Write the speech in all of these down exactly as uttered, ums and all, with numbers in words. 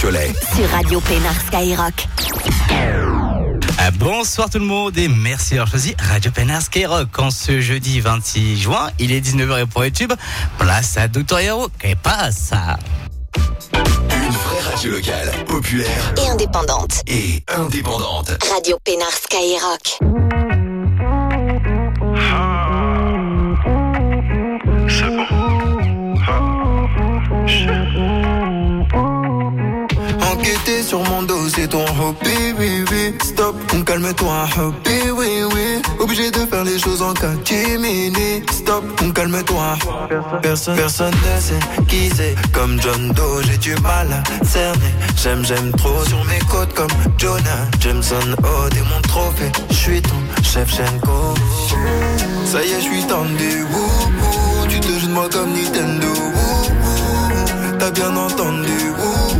Cholet. Sur Radio Pénard Skyrock. Ah, bonsoir tout le monde et merci d'avoir choisi Radio Pénard Skyrock. En ce jeudi vingt-six juin, il est dix-neuf heures pour YouTube. Place à Docteur Hero. Qu'est-ce passe ça? Une vraie radio locale, populaire Et indépendante. et indépendante. Radio Pénard Skyrock. C'est bon. Enquêter sur mon dos, c'est ton hobby, oui, oui. Stop, calme-toi, hobby, oui, oui. Obligé de faire les choses en catimini. Stop, calme-toi. Personne, personne ne sait qui c'est. Comme John Doe, j'ai du mal à cerner. J'aime, j'aime trop sur mes côtes comme Jonah Jameson. Oh, t'es mon trophée, j'suis ton Shevchenko. Ça y est, j'suis tendu, wouh, wouh. Tu te joues de moi comme Nintendo, wouh, wouh. T'as bien entendu, wouh.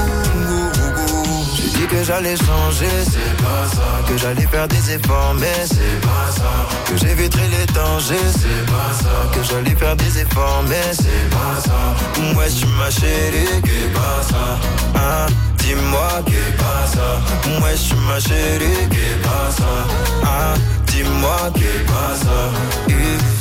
Que j'allais changer, c'est pas ça. Que j'allais faire des efforts, mais c'est pas ça. Que j'éviterai les dangers, c'est pas ça. Que j'allais faire des efforts, mais c'est pas ça. Ouais, tu ma chérie, qu'est pas ça. Hein, dis-moi, qu'est pas ça. Ouais, tu ma chérie, qu'est pas ça. Hein, dis-moi, qu'est pas ça.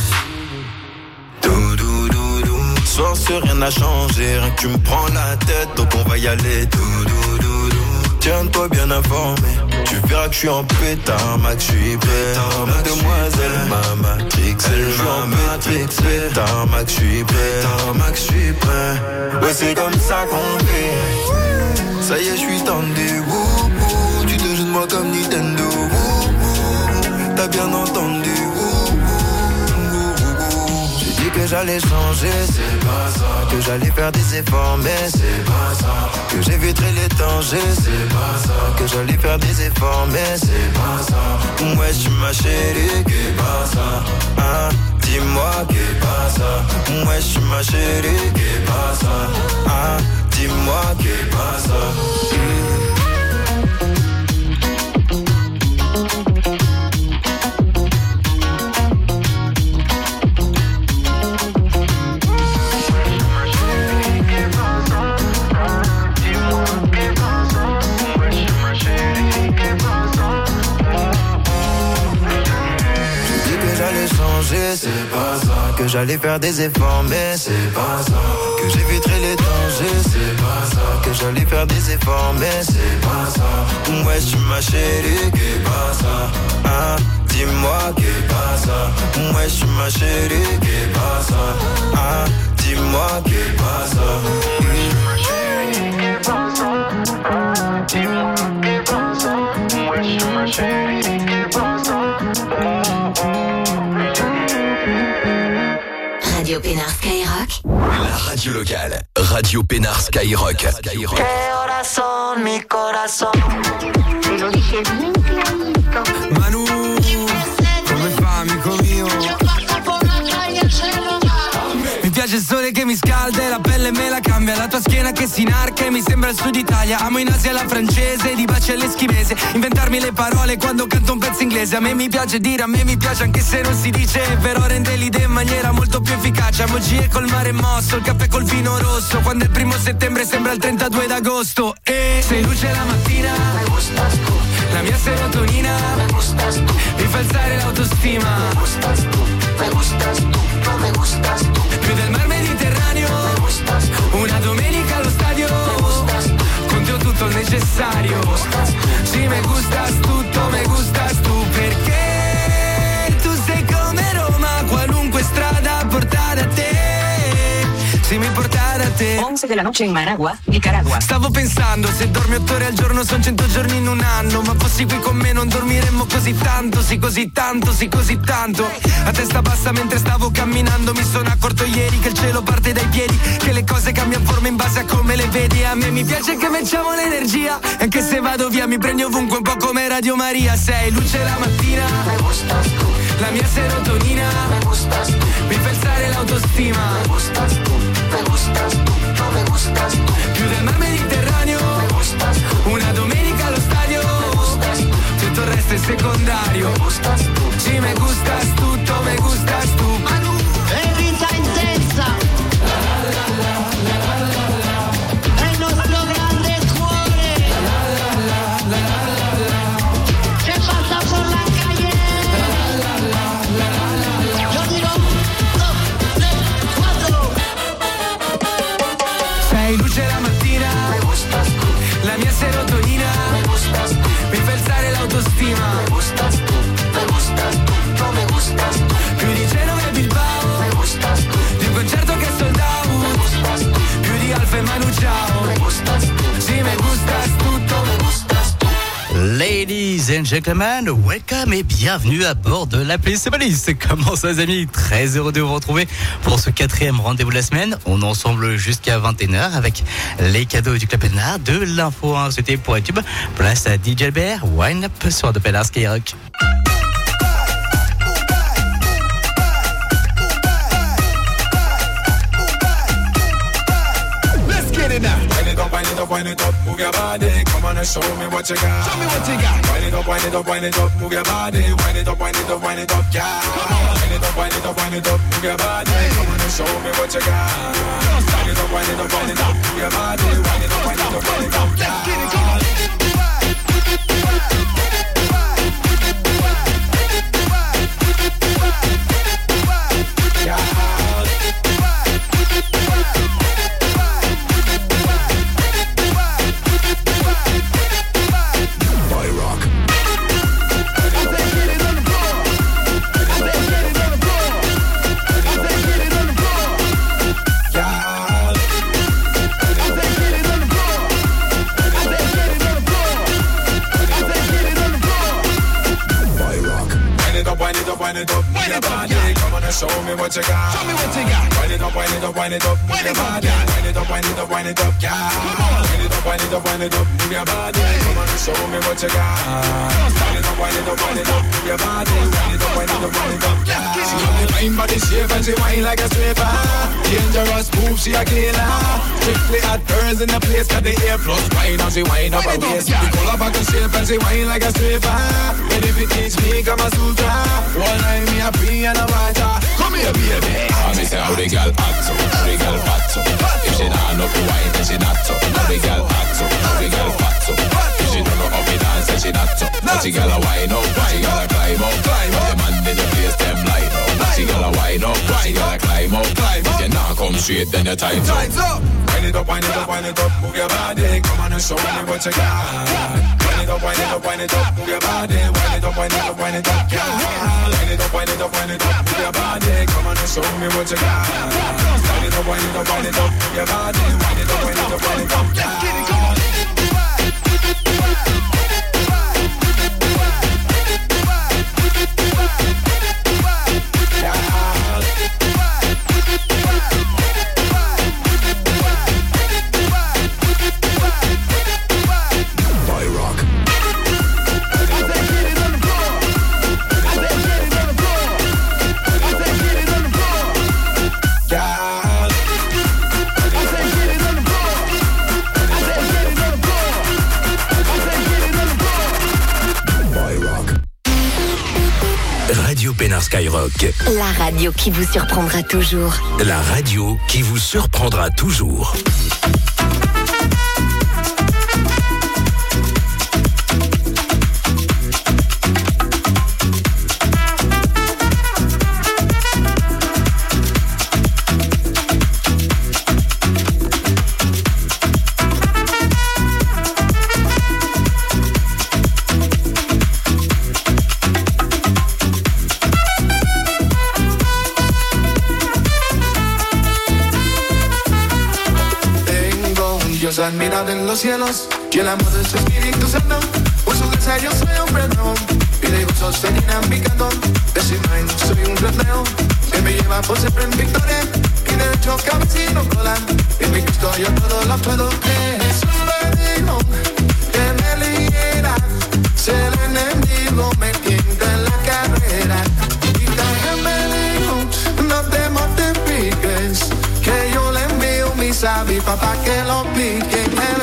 Dou dou dou dou. Soir, c'est rien n'a changé, rien que tu me prends la tête, donc on va y aller. Dou dou dou. Tiens-toi bien informé. Tu verras que je suis en pétard, Max, je suis prêt. Mademoiselle, ma matrix, elle m'a matrix. Pétard, Max, je suis prêt. Max, je suis prêt. Ouais, c'est comme ça qu'on fait. Ça y est, je suis tendu. Wouh, wouh. Tu te joues de moi comme Nintendo. Wouh, wouh. T'as bien entendu. Wouh, wouh. J'ai dit que j'allais changer, c'est pas ça. Que j'allais faire des efforts, mais c'est pas ça. Que j'éviterai les dangers, c'est pas ça. Que j'allais faire des efforts, mais c'est pas ça. Ouais, tu ma chérie, qu'est pas ça. Hein, dis-moi, qu'est pas ça. Ouais, tu ma chérie, qu'est pas ça. Hein, dis-moi, qu'est pas ça. C'est pas ça. Que j'allais faire des efforts, mais c'est pas ça. Que j'éviterai les dangers, c'est pas ça. Que j'allais faire des efforts, mais c'est pas ça. Ouais, tu ma chérie, qu'est pas ça. Hein, dis-moi, qu'est pas ça. Ouais, tu ma chérie, qu'est pas ça. Hein, dis-moi, qu'est pas ça. Ma chérie, qu'est pas ça. Dis-moi, qu'est pas ça. Ouais, ma chérie, qu'est pas ça. Radio Pénard Skyrock. La radio locale, Radio Pénard Skyrock. Skyrock. Corazón, mi corazón. Te lo dije bien clarito. Manu, come fa, amico mio? Mi piace il sole che mi scalda e la pelle me la cambia. La tua schiena che si inarca e mi sembra il sud Italia. Amo in Asia la francese, di baci all'eschimese. Inventarmi le parole quando canto un pezzo inglese. A me mi piace dire, a me mi piace anche se non si dice. Però rende l'idea in maniera molto più efficace. Amo G col mare mosso, il caffè col vino rosso. Quando è il primo settembre sembra il trentadue d'agosto. E sei luce la mattina, la mia serotonina, mi fa alzare l'autostima. Me gustas tú, no me gustas tú. Più del mar Mediterraneo, una domenica allo stadio. Con te ho tutto il necessario. Sì, me gustas tutto, me gustas tu. Perché tu sei come Roma, qualunque strada porta da te. Sì, mi porta da te. once de la noche en Managua, Nicaragua. Stavo pensando, se dormi otto ore al giorno son cento giorni in un anno. Ma fossi qui con me non dormiremmo così tanto. Sì, così tanto, sì, così tanto. A testa bassa mentre stavo camminando. Mi sono accorto ieri che il cielo parte dai piedi. Che le cose cambiano forma in base a come le vedi. A me mi piace che mettiamo l'energia. Anche se vado via mi prendi ovunque, un po' come Radio Maria. Sei luce la mattina, la mia serotonina, mi fa alzare l'autostima. Me gustas tú, no me gustas tú. Più del mar Mediterraneo, una domenica allo stadio. Tutto il resto è secondario. Sì, me gustas tutto, me gustas tu. Risa intensa. El nostro grande and gentlemen, welcome et bienvenue à bord de l'appli C'est Balise. Comment ça les amis? Très heureux de vous retrouver pour ce quatrième rendez-vous de la semaine. On est ensemble jusqu'à vingt et une heures avec les cadeaux du Club Pénard, de l'info hein, c'était pour YouTube. Place à D J Albert, Wine Up sur de Pénard Skyrock. Wind it up, wind it up, move your body. Come on and show me what you got. Show me what you got. Wind it up, wind it up, wind it up, move your body. Wind it up, wind it up, wind it up, yeah. Wind it up, wind it up, wind it up, move your body. Come on and show me what you got. Wind it up, wind it up, wind it up, move your body. Wind it up, wind it up, wind it up, yeah. Let's get it, come on. Wind it up, wind it up, yeah. Come on and show me what you got. Show me what you got. Wind it up, wind it up, wind it up, move your body. Wind it up, wind it up, wind it up, yeah. Wind it up, wind it up, wind it up, move your body. Come on and show me what you got. Wind it up, wind it up, wind it up, move your body. Wind it up, wind it up, wind it up, yeah. She got the fine body shape and she whine like a stripper. Dangerous move, she a killer. Strictly hot girls in the place got the air plus wine and she whine up her waist. The color back and shape and she whine like a stripper. And if it teach me, come a sutra. One night me a free and a water. Come here, baby. I me say how the girl act so, how the girl fat so. If she not enough to wine, then she not so. How the girl act so, how the girl fat so. If she don't know how to dance, then she not so. But she girl a wine up, but she girl a climb up, climb up. The man in the place them line up. But she girl a wine up, but she girl a climb up, climb up. If you not come straight, then your time's up. Wind it up, wind it up, wind it up, move your body. Come on and show me what you got. Wind it up, wind it up, wind it up, move your body. Wind it up, wind it up, wind it up, yeah. Wind it up, wind it up, wind it up, move your body. Come on and show me what you got. Wind it up, wind it up, wind it up, move your body. Wind it up, wind it up, wind it up, yeah. Radio Pénard Skyrock. La radio qui vous surprendra toujours. La radio qui vous surprendra toujours. Admirado en los cielos y el amor de su Espíritu Santo. Por su gracia yo soy un perdón y de gozo soy dinamicando. De su mano soy un reflejo que me lleva por siempre en victoria. Y de hecho cabecino cola. En mi Cristo yo todo lo puedo. Jesús me dijo que me ligera. Si el enemigo me tienta en la carrera. Y también me dijo no te mortifiques, que yo le envío mis avispas para que lo pique.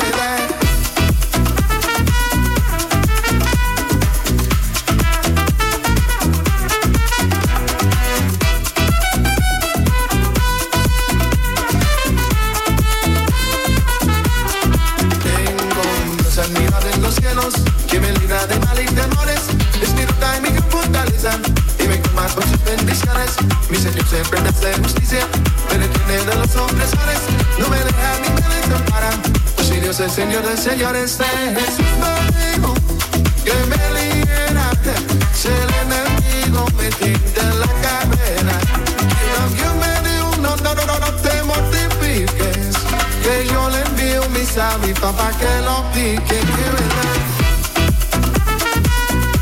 Que me libra de mal y temores, Espíritu y mi gran fortaleza, y me colma con sus bendiciones. Mi Señor siempre me hace justicia, me detiene de los opresores, no me deja ni me desampara, pues si Dios es Señor de señores. Jesús me dijo que me libera, si el enemigo me tienta en la carrera. Y también me dijo, no, no, no, no, no te mortifiques, que yo le envío mis avispas para que lo pique, que verdad.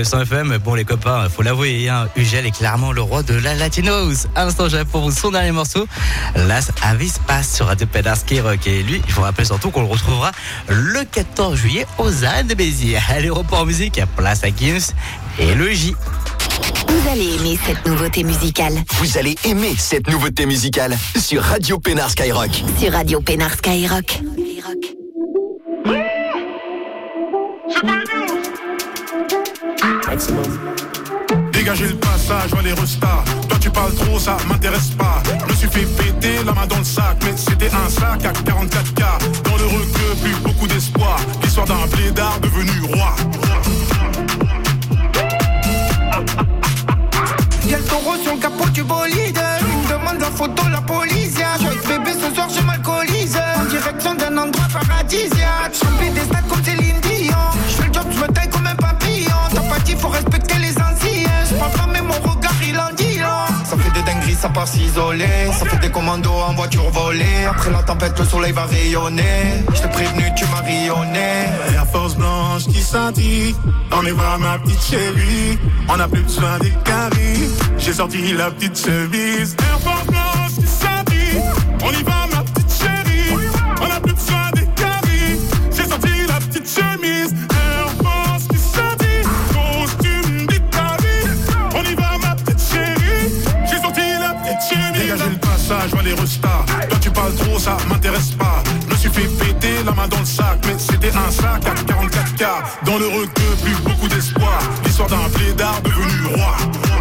cents F M. Bon, les copains, faut l'avouer, hein, Ugel est clairement le roi de la Latinos. À l'instant, j'avais pour vous son dernier morceau, Las Avispas sur Radio Pénars Skyrock. Et lui, je vous rappelle surtout qu'on le retrouvera le quatorze juillet aux Arènes de Béziers. Allez, report en musique, place à Gims et le J. Vous allez aimer cette nouveauté musicale. Vous allez aimer cette nouveauté musicale sur Radio Pénars Skyrock. Sur Radio Pénars Skyrock. Dégagez le passage, vois les restas. Toi tu parles trop, ça m'intéresse pas. Je me suis fait péter la main dans le sac, mais c'était un sac à quarante-quatre K. Dans le requeu, plus beaucoup d'espoir. L'histoire d'un blédard devenu roi. Y'a le taureau sur le capot du bolide. Il me demande la photo, la police. Joyce bébé, ce soir je m'alcoolise. En direction d'un endroit paradisiaque. J'remplis des stades comme Céline Dion. J'fais le job, j'me taille comme un papillon. T'as pas dit, faut respecter les anciens. J'parle pas mais mon regard il en dit long. Ça fait des dingueries, ça part s'isoler. Ça fait des commandos en voiture volée. Après la tempête, le soleil va rayonner. J't'ai prévenu, tu m'as rayonné. La force blanche qui scintille. On est voir ma petite chérie. On a plus besoin des caries. J'ai sorti la petite chemise. Air Force blanche qui scintille. On y va ma petite chérie. On a plus besoin des caries. J'ai sorti la petite chemise. Air Force qui scintille. Costume d'Italie. On y va ma petite chérie. J'ai sorti la petite chemise. Dégagez le passage, vois les restas. Toi tu parles trop, ça m'intéresse pas. Je me suis fait péter la main dans le sac, mais c'était un sac à quarante-quatre K. Dans le requeu, plus beaucoup d'espoir. L'histoire d'un blédard devenu roi.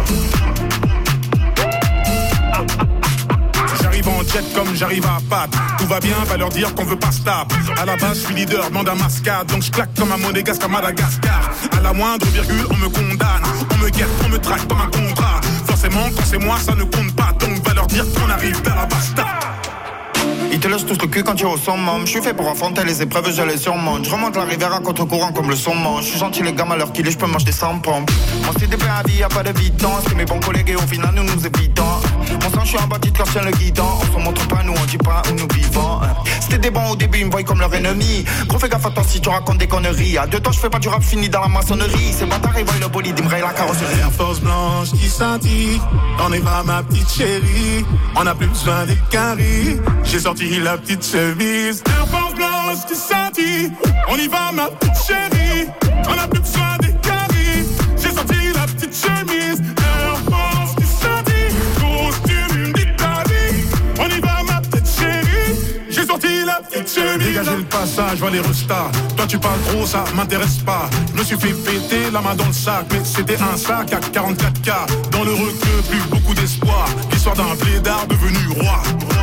J'arrive en jet comme j'arrive à Pat. Tout va bien, va leur dire qu'on veut pas stable. À la base, je suis leader, demande à mascade. Donc je claque comme un monégasque à Madagascar. À la moindre virgule, on me condamne. On me guette, on me traque comme un contrat. Forcément, quand c'est moi, ça ne compte pas. Donc va leur dire qu'on arrive dans la basta. Ils te lâchent tous le cul quand tu es au summum. Je suis fait pour affronter les épreuves, je les surmonte. Je remonte la rivière à contre-courant comme le saumon. Je suis gentil les gamins à l'heure qu'il est, je peux manger sans pompe. Mon style est à vie, y'a pas de vitance. C'est mes bons collègues et au final nous nous évitons. Mon sang, je suis un bâti de tient le guidon. On se montre pas, nous on dit pas où nous vivons. C'était des bons au début, ils me voient comme leur ennemi. Gros fais gaffe à toi si tu racontes des conneries. À deux temps, je fais pas du rap fini dans la maçonnerie. C'est bâtard, ils voient le bolide, ils me rayent la carrosserie. Air Force blanche qui scintille. On y va ma petite chérie. On a plus besoin des caries. J'ai sorti la petite chemise. Air Force blanche qui scintille. On y va ma petite chérie. On a plus besoin des caries. J'ai sorti la petite chemise. Air Force qui scintille. Costume d'Italie. On y va ma petite chérie. J'ai sorti la petite chemise. Dégagez le passage, vois les restas. Toi tu parles trop, ça m'intéresse pas. Je me suis fait péter la main dans le sac, mais c'était un sac à quarante-quatre K. Dans le requeu, plus beaucoup d'espoir. L'histoire d'un blédard devenu roi.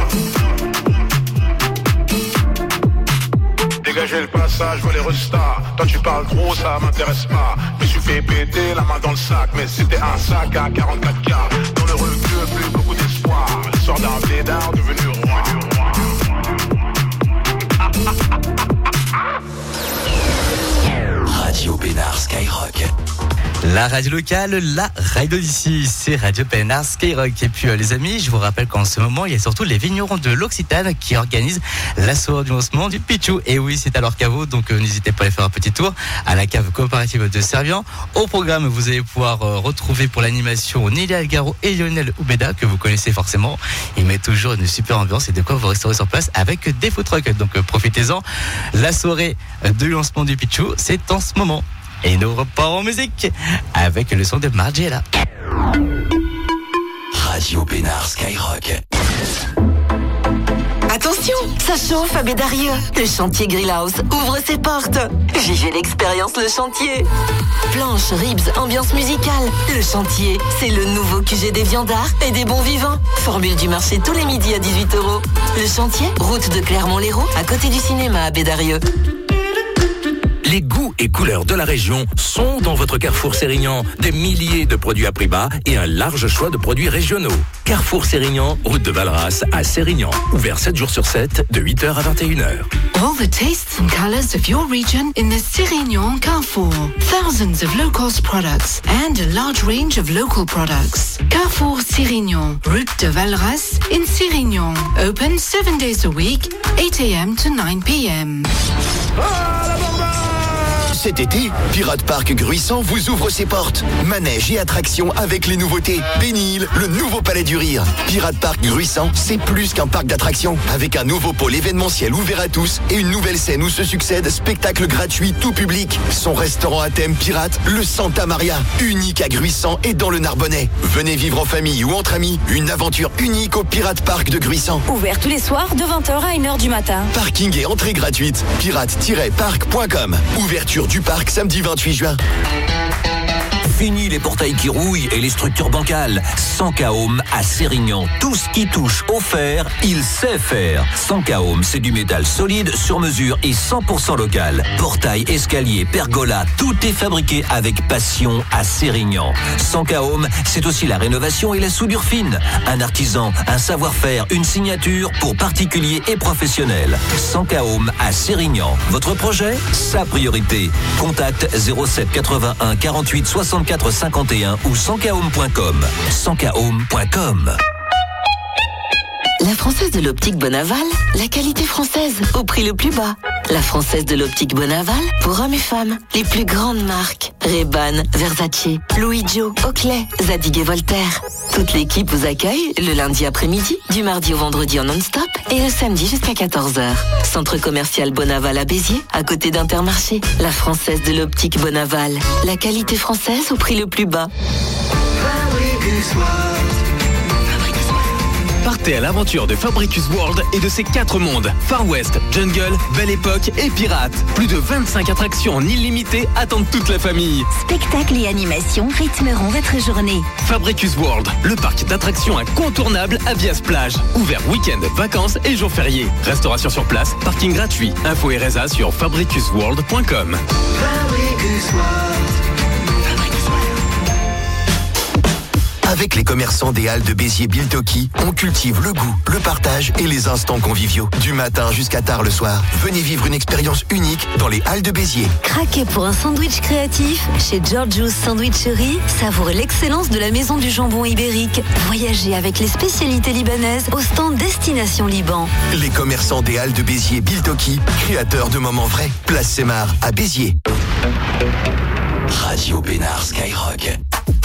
Dégagez le passage, vois les restas. Toi tu parles trop, ça m'intéresse pas. Je me suis fait péter la main dans le sac, mais c'était un sac à quarante-quatre K. Dans le requeu, plus beaucoup d'espoir. L'histoire d'un blédard devenu roi. Radio Pénars Skyrock. La radio locale, la radio d'ici, c'est Radio Pénars Skyrock. Et puis euh, les amis, je vous rappelle qu'en ce moment, il y a surtout les vignerons de l'Occitane qui organisent la soirée du lancement du Pichou. Et oui, c'est à leur caveau, donc euh, n'hésitez pas à aller faire un petit tour à la cave coopérative de Servian. Au programme, vous allez pouvoir euh, retrouver pour l'animation Nelly Algaro et Lionel Oubeda, que vous connaissez forcément. Ils mettent toujours une super ambiance et de quoi vous resterez sur place avec des food trucks. Donc euh, profitez-en. La soirée du lancement du Pichou, c'est en ce moment. Et nous repartons en musique avec le son de Margiela. Radio Pénars Skyrock. Attention, ça chauffe à Bédarieux. Le chantier Grill House ouvre ses portes. Vivez l'expérience Le Chantier. Planches, ribs, ambiance musicale. Le Chantier, c'est le nouveau Q G des viandards et des bons vivants. Formule du marché tous les midis à dix-huit euros. Le Chantier, route de Clermont-Lérault, à côté du cinéma à Bédarieux. Les goûts et couleurs de la région sont dans votre Carrefour Sérignan. Des milliers de produits à prix bas et un large choix de produits régionaux. Carrefour Sérignan, route de Valras à Sérignan. Ouvert sept jours sur sept, de huit heures à vingt et une heures. All the tastes and colors of your region in the Sérignan Carrefour. Thousands of low-cost products and a large range of local products. Carrefour Sérignan, route de Valras in Sérignan. Open seven days a week, eight a.m. to nine p.m. Cet été, Pirate Park Gruissant vous ouvre ses portes. Manège et attractions avec les nouveautés. Bénil, le nouveau palais du rire. Pirate Park Gruissant, c'est plus qu'un parc d'attractions. Avec un nouveau pôle événementiel ouvert à tous et une nouvelle scène où se succèdent spectacles gratuits tout public. Son restaurant à thème pirate, le Santa Maria, unique à Gruissant et dans le Narbonnais. Venez vivre en famille ou entre amis, une aventure unique au Pirate Park de Gruissant. Ouvert tous les soirs de vingt heures à une heure du matin. Parking et entrée gratuite. pirate tiret parc point com. Ouverture du parc samedi vingt-huit juin. Fini les portails qui rouillent et les structures bancales. Sankahome à Sérignan. Tout ce qui touche au fer, il sait faire. Sankahome, c'est du métal solide, sur mesure et cent pour cent local. Portail, escalier, pergola, tout est fabriqué avec passion à Sérignan. Sankahome, c'est aussi la rénovation et la soudure fine. Un artisan, un savoir-faire, une signature pour particuliers et professionnels. Sankahome à Sérignan. Votre projet, sa priorité. Contact zéro sept quatre-vingt-un quarante-huit soixante-quatre cinquante et un ou sankahome point com. sankahome point com. La Française de l'Optique Bonaval, la qualité française au prix le plus bas. La Française de l'Optique Bonaval, pour hommes et femmes, les plus grandes marques. Ray-Ban, Versace, Louis Jo, Oakley, Zadig et Voltaire. Toute l'équipe vous accueille le lundi après-midi, du mardi au vendredi en non-stop et le samedi jusqu'à quatorze heures. Centre commercial Bonaval à Béziers, à côté d'Intermarché. La Française de l'Optique Bonaval, la qualité française au prix le plus bas. Partez à l'aventure de Fabricus World et de ses quatre mondes. Far West, Jungle, Belle Époque et Pirate. Plus de vingt-cinq attractions en illimité attendent toute la famille. Spectacles et animations rythmeront votre journée. Fabricus World, le parc d'attractions incontournable à Vias-Plage. Ouvert week-end, vacances et jours fériés. Restauration sur place, parking gratuit. Info et résa sur fabricus world point com. Fabricus World. Avec les commerçants des Halles de Béziers Biltoki, on cultive le goût, le partage et les instants conviviaux. Du matin jusqu'à tard le soir, venez vivre une expérience unique dans les Halles de Béziers. Craquez pour un sandwich créatif chez Giorgio's Sandwichery. Savourez l'excellence de la maison du jambon ibérique. Voyagez avec les spécialités libanaises au stand Destination Liban. Les commerçants des Halles de Béziers Biltoki, créateurs de moments vrais. Place Sémar à Béziers. Radio Pénard Skyrock.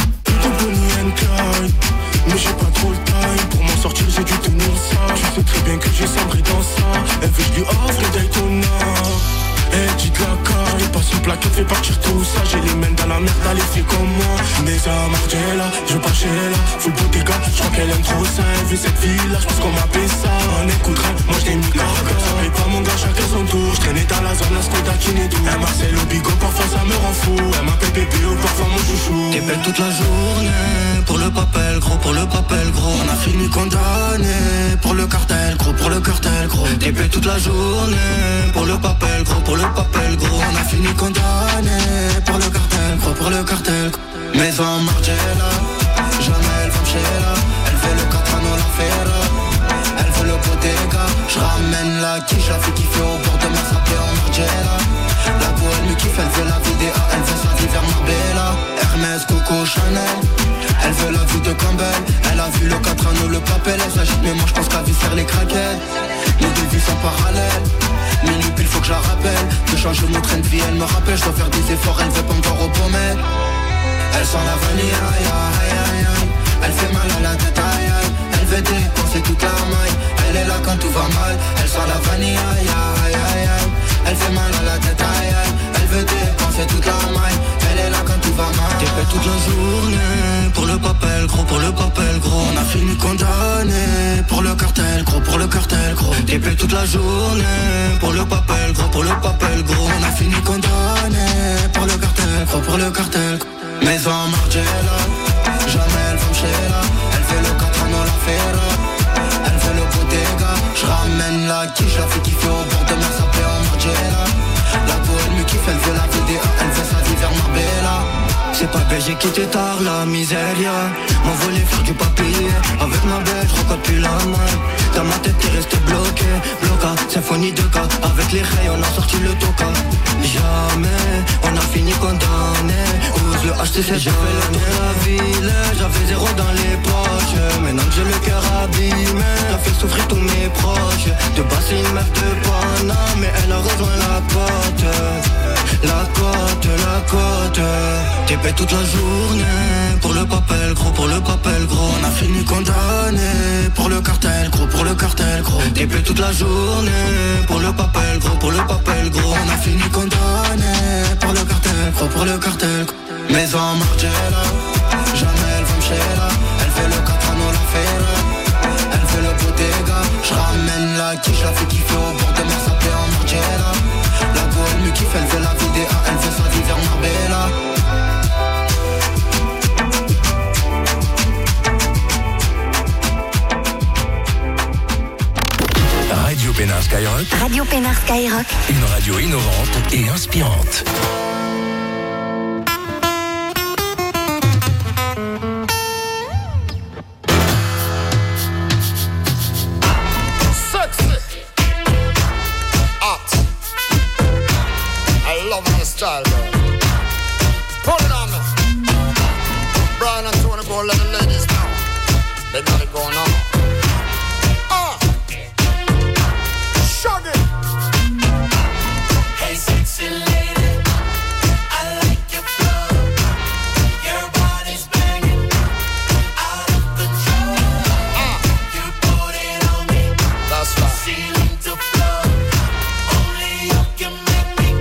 Mais j'ai pas trop le time. Pour m'en sortir j'ai dû tenir ça. Tu sais très bien que j'ai sombré dans ça. Elle veut que je lui offre le Daytona. Eh, dis de la carte, je passe une plaquette, fais partir tout ça. J'ai les mains dans la merde, elle fait comme moi. Mais ça marche là, je veux pas chez là. Full bottega, je crois qu'elle aime trop ça. Elle veut cette ville là, je pense qu'on m'appelle ça. On écouterait, moi je t'ai mis caca. Ça paye pas mon gars, chacun son tour. Je traînais dans la zone, la Skoda qui n'est doux. Un Marcel au bigot, parfois ça me rend fou. Elle m'appelle bébé ou parfois mon chouchou. T'es belle toute la journée, pour le papel gros, pour le papel gros. On a fini condamné, pour le cartel gros, pour le cartel gros. T'es belle toute la journée, pour le papel gros, pour le papel gros. On a fini condamné, pour le cartel gros, pour le cartel gros. Maison Margiela, jamais elle va chez là. Elle fait le Catrano, la Ferra. Elle veut le Bottega, je ramène la quiche. La fille qui fait au bord de ma sapée en Margiela. La go elle me kiffe, elle veut la vidéo, elle veut sa vie vers Marbella. Hermès, Coco, Chanel. Elle veut la vue de Campbell. Elle a vu le Catrano, le papel. Elle s'agite mais moi je pense qu'elle vit faire les craquettes. Nos deux vies sont parallèles. Minuit il faut que je la rappelle. De changer mon train de vie, elle me rappelle. Je dois faire des efforts, elle veut pas me voir au pommet. Elle sent la vanille, aïe aïe aïe aïe. Elle fait mal à la tête, aïe aïe. Elle veut dépenser toute la maille. Elle est là quand tout va mal. Elle sent la vanille, aïe aïe aïe aïe. Elle fait mal à la tête, aïe aïe. Elle veut dépenser toute la maille. Elle est là quand tout va mal. T'es fait toute la journée, pour le papel gros, pour le papel gros. On a fini condamné, pour le cartel gros, pour le cartel gros. T'es fait toute la journée, pour le papel gros, pour le papel gros. On a fini condamné, pour le cartel gros, pour le cartel gros. Maison Margiela, jamais elle va me chez là. Elle fait le Catrano, la Ferra. Elle fait le Bottega, je ramène la quiche. La fille qui fait au bord de ma sapée en Margiela. La go elle me kiffe, elle veut la vidéo, elle veut sa vie vers Marbella. C'est pas belle, j'ai quitté tard la miséria. M'envoler faire du papier. Avec ma belle, je recorde plus la main. Dans ma tête t'es resté bloqué. Bloca, symphonie de cas. Avec les rails on a sorti le toca. Jamais, on a fini condamné. Ose le H T C, j'ai fait le tour de la ville. J'avais zéro dans les poches. Maintenant que j'ai le cœur abîmé. T'as fait souffrir tous mes proches. De base c'est une meuf de Paname. Mais elle a rejoint la côte. La côte. T'épais toute la journée pour le papel gros, pour le papel gros. On a fini condamné pour le cartel gros, pour le cartel gros. T'épais toute la journée pour le papel gros, pour le papel gros. On a fini condamné pour le cartel gros, pour le cartel gros. Maison Margiela, jamais elle veut me chéra. Elle fait le Catrano, la Ferra. Elle fait le Bottega. J'ramène la quiche, la fais kiffer au bord de ma sapée en Margiela. La go elle me kiffe, elle fait la vidéo, elle fait sa vie vers Marbella. Radio Pénard Skyrock. Radio Pénard Skyrock. Une radio innovante et inspirante. Style, girl. Pull it on me. Brian and Tony, go let the ladies know. They got it going on. Ah, uh. Shug it. Hey, sexy lady, I like your flow. Your body's banging, out of control. Ah, uh. You put it on me. That's right. Ceiling to floor. Only you can make me.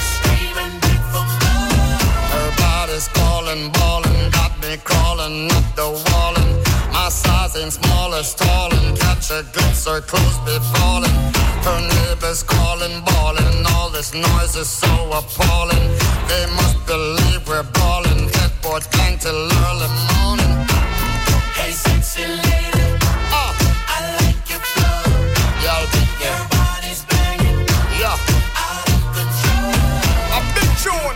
Calling, ballin', got me crawling up the wall, and my size ain't small as tall, and catch a glimpse, her clothes be falling. Her neighbors calling, bawling, all this noise is so appalling. They must believe we're ballin', headboard clang till early morning. Hey, sexy lady, uh, I like your flow. Yeah, yeah. Your body's banging, yeah, out of control. A big tune.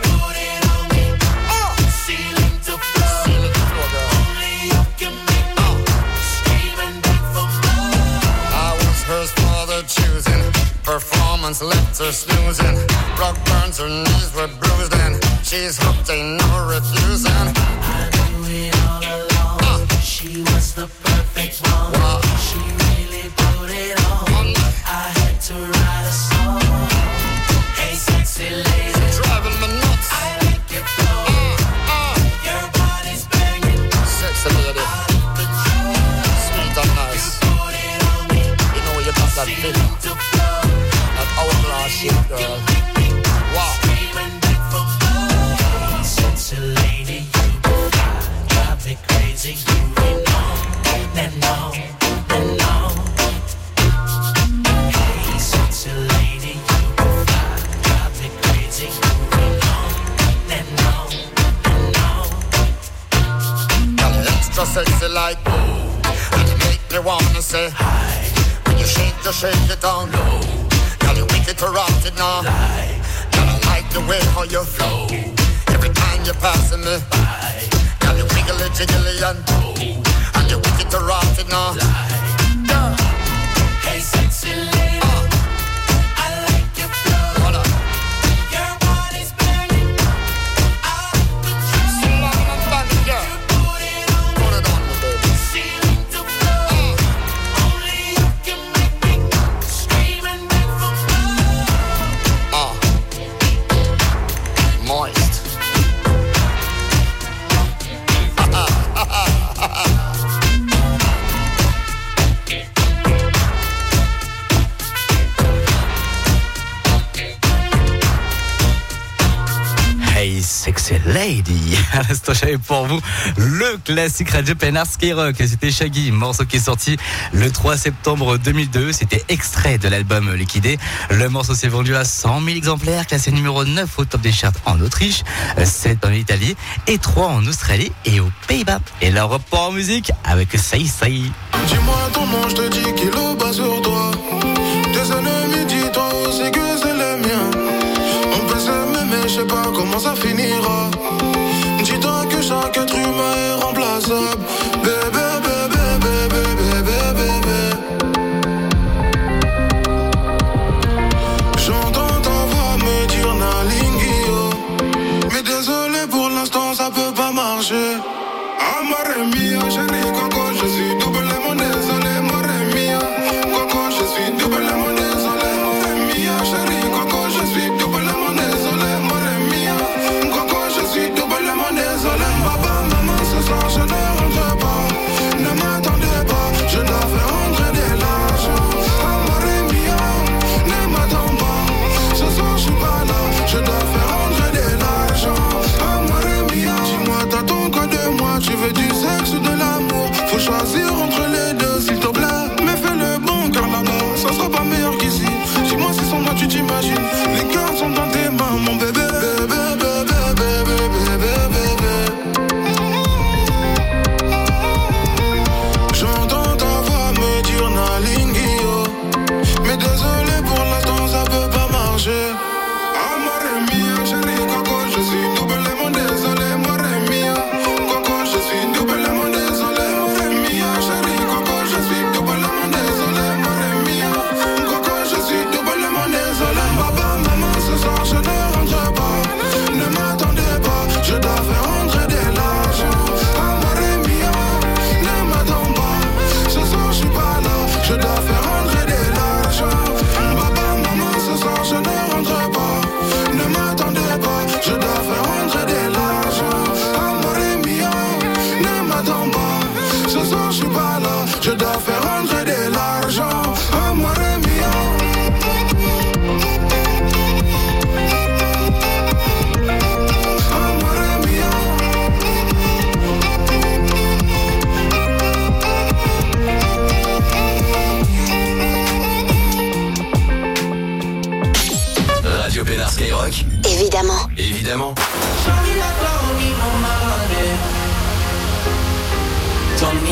Choosing performance left her snoozing. Rock burns, her knees were bruised, and she's hooked, ain't no refusing. I knew it all along. Uh. She was the perfect one. Wow. She really put it on. I had to write a song. Hey, sexy lady, driving me nuts. I like your flow. Uh, uh. Your body's banging. Sexy lady, out of control. Sweet and nice. You got that fit, that hourglass shape, girl. Wow. Hey, sexy lady, you drive me crazy. You know, and on, and on. Hey, sexy lady, you drive me crazy. You know, and on, and on. Girl, you extra sexy like ooh, and you make me wanna say hi. You shake, you shake it down low. Girl, you wicked to rot it now. Lie. Girl, I like the way how you flow. Every time you're passing me by. Girl, you wiggly, jiggly and oh. And you wicked to rot it now. Lie. Girl. Hey, sexy lady, uh. I like your flow. Hold on. Your body's banging, out of control. Slam and bang it, girl. You put it on, put it on me, baby. Ceiling to floor. Uh. Only you can. Moist. Hey, sexy lady. À l'instant, j'avais pour vous le classique Radio Pénard Skyrock. C'était Shaggy, morceau qui est sorti le trois septembre deux mille deux. C'était extrait de l'album Liquidé. Le morceau s'est vendu à cent mille exemplaires, classé numéro neuf au top des charts en Autriche, sept en Italie et trois en Australie et aux Pays-Bas. Et là, on reprend en musique avec Say Say. Dis-moi ton nom, je te dis qu'il est bas sur toi. Tes ennemis, dis-toi aussi que c'est le mien. On peut s'aimer, mais je sais pas comment ça finira. Dis-toi que chaque être humain est remplaçable. Bébé, bébé, bébé, bébé, bébé. J'entends ta voix me dire Nalingio. Mais désolé, pour l'instant, ça peut pas marcher. Amare mia, chérie, coco, je suis doublement désolé. Amare mia, coco, je suis doublement désolé. Amare mia, chérie, coco, je suis doublement désolé. Amare mia, coco, je suis doublement désolé.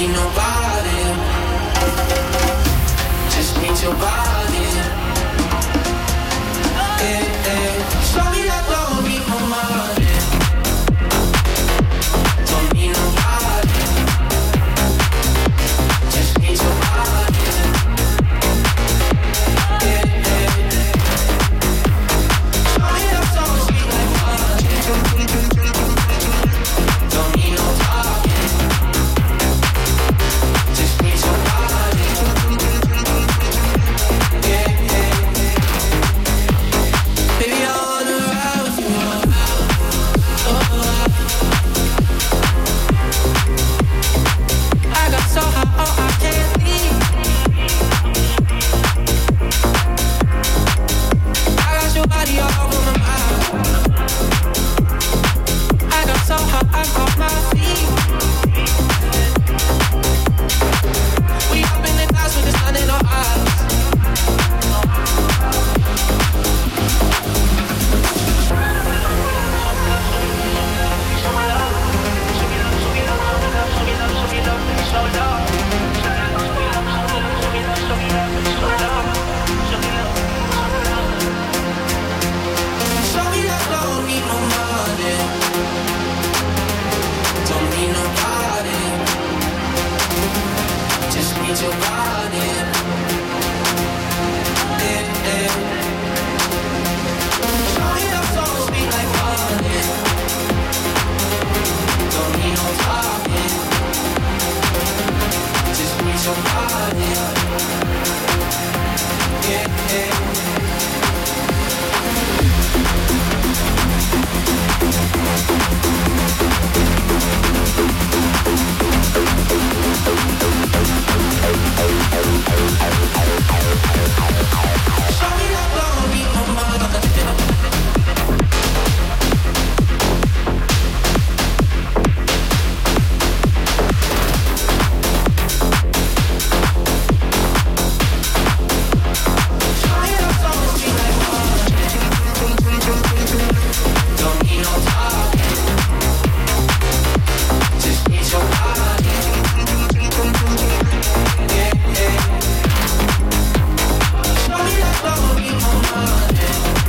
need nobody. Just need your body. Hey, hey. Show me that don't need nobody. Don't need nobody. Just need your body. Hey, hey. Show me that don't sweet like honey. Don't need no talking. Just need your body. Yeah, yeah. Baby, I wanna ride with you. Oh, I got so high, oh, I can't leave. I got your body all over my mind. I got so high, I'm off my feet. We up in the clouds with the sun in our eyes. Show me that don't need no money. Don't need nobody. Just need your body. Yeah, yeah. Show me that so sweet like honey. Don't need no talking. Just need your body. Yeah, yeah. Show me that don't need no money. Show me that don't sweet like honey. Don't need no talking. Just need your body. Yeah, yeah. Show me that don't need no money.